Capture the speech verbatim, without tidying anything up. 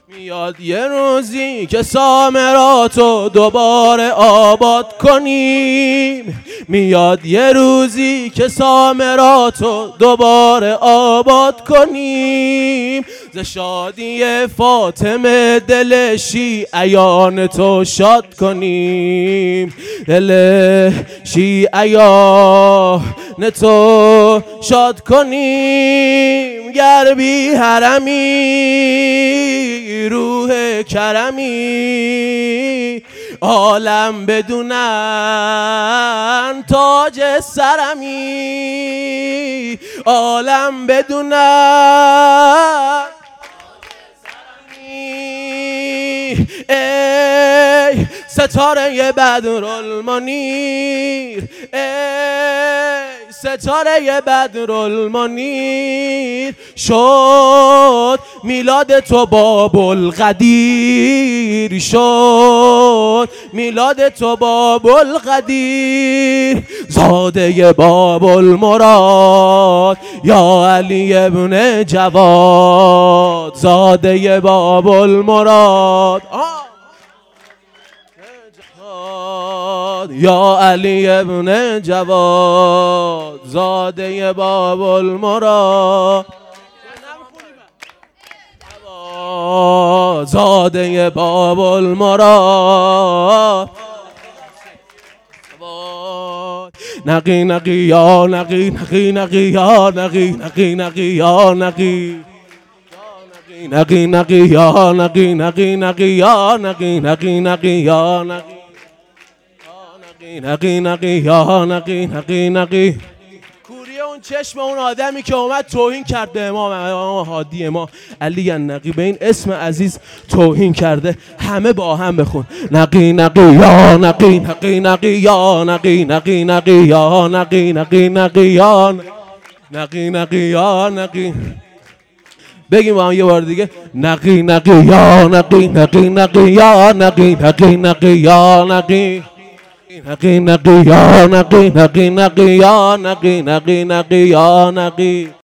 میاد یه روزی که سامراتو دوباره آباد کنیم. میاد یه روزی که سامراتو دوباره آباد کنیم. ز شادی فاطمه دل شیعیان تو شاد کنیم. دل شیعیان تو شاد کنیم. گر بی حرمی روح کرمی عالم بدونن تاج سرمی. عالم بدونن ای ستاره بدرالمنیر، ای ستاره بدرالمنیر. شد میلاد تو باب‌القدیر، شد میلاد تو باب‌القدیر. زاده باب‌المراد یا علی ابن جواد، زاده باب‌المراد یا علی ابن جواد، زاده باب‌المراد، زاده باب‌المراد. نقی نقی یا نقی نقی نقی یا نقی نقی نقی یا نقی نقی نقی یا نقی نقی نقی یا نقی نقی نقی یا نقی نقی نقی یا نقی نقی نقی. کوری اون چشم اون آدمی که اومد توهین کرد به امام امام هادی ما علی نقی، به این اسم عزیز توهین کرده. همه با هم بخون نقی نقی یا نقی نقی نقی یا نقی نقی نقی یا نقی نقی نقی یا نقی نقی یا نقی. بگیم با هم یه بار دیگه نقی نقی یا نقی نقی نقی یا نقی نقی نقی یا نقی نقی نقی یا نقی نقی نقی یا نقی نقی نقی یا نقی.